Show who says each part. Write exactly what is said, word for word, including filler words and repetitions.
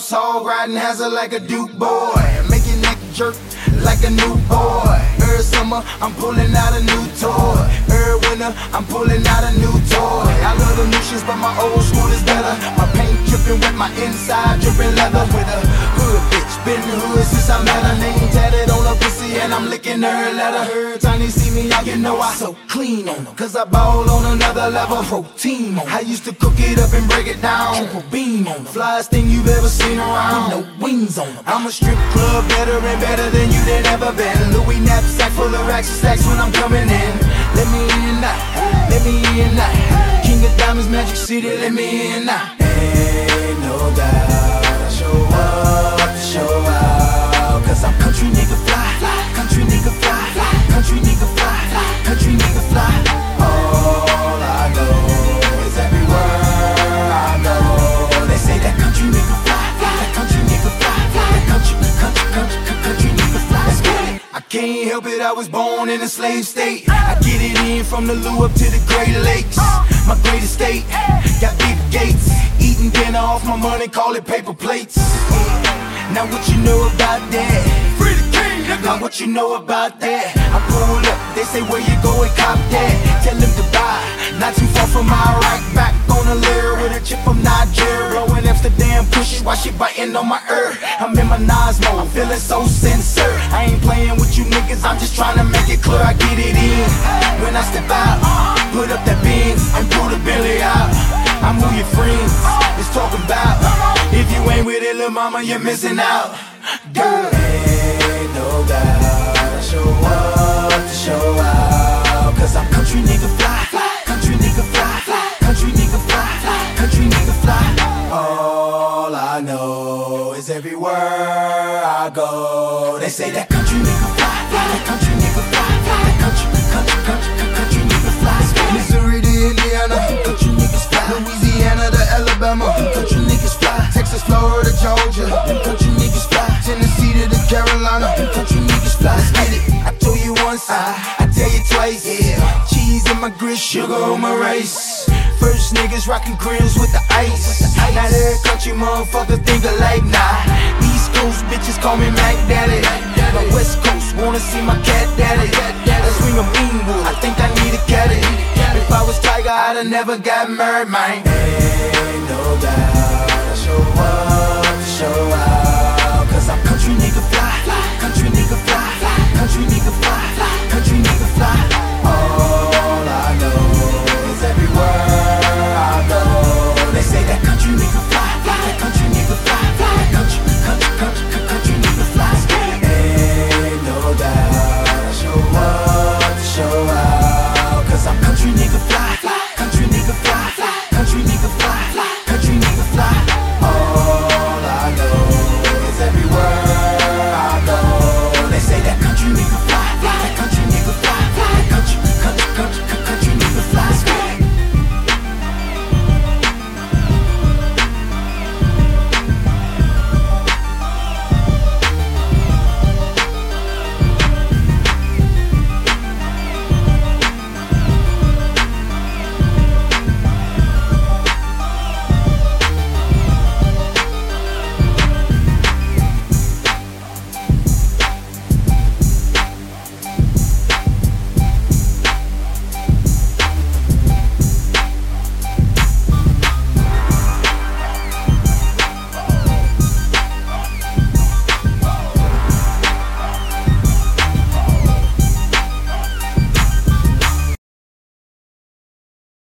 Speaker 1: boss hog, riding hazard like a Duke boy, make your neck jerk like a new boy. Every summer, I'm pulling out a new toy. Every winter, I'm pulling out a new toy. I love the new shits, but my old school is better. My paint dripping with my inside dripping leather. With a hood bitch, been the hood since I met her. Name tatted on her pussy and I'm licking her letter. Her tiny see me out, you know I so clean on them. Cause I ball on another level, protein on 'em. I used to cook it up and break it down, triple beam on them. Flyest thing you've ever seen around, with no wings on them. I'm a strip club veteran, better than you than ever been. Louis knapsack full of racks and stacks when I'm coming in. Let me in now, let me in now. King of Diamonds, Magic City, let me in now. Ain't no doubt, I show up to show out. Cause I'm country nigga fly, country nigga fly, country nigga fly, country nigga fly. All I know is everywhere I go, they say that country nigga fly, that country nigga fly, that country, country, country, country nigga fly. Let's get it. I can't help it, I was born in a slave state. I get it in from the Lou up to the Great Lakes. My great estate, got big gates. Eating dinner off my money, call it paper plates. Now what you know about that? Free the king, nigga. Now what you know about that? I pull up, they say where you go and cop that. Tell them to buy, not too far from my right. Back on the lyre with a chip from Nigeria. Blowing Amsterdam pushes while she biting on my ear. I'm in my Nas mode, feeling so sincere. I ain't playing with you niggas, I'm just trying to make it clear I get it in. When I step out, put up that Benz and pull the Billy out. I'm who your friends is talking about. If you ain't with it, lil' mama, you're missing out. Girl, ain't no doubt, I show up to show out. Cause I'm country nigga fly, country nigga fly, country nigga fly, country nigga fly. All I know is everywhere I go, they say that country nigga fly, that country nigga fly, that country, country, country, country nigga fly. Missouri to Indiana, country niggas fly. Louisiana to Alabama, country niggas fly. Texas, Florida, Georgia, them country niggas fly. Tennessee to the Carolina, them country niggas fly. Let's get it. I told you once, I, I tell you twice. Yeah, cheese in my grits, sugar on my rice. First niggas rockin' grills with the ice. Now every country motherfucker think alike. Nah, East Coast bitches call me Mac Daddy. My West Coast wanna see my cat daddy. Let's swing a mean wood, I think I need a caddy. If I was Tiger, I'd have never got married, man. Ain't no doubt, I show up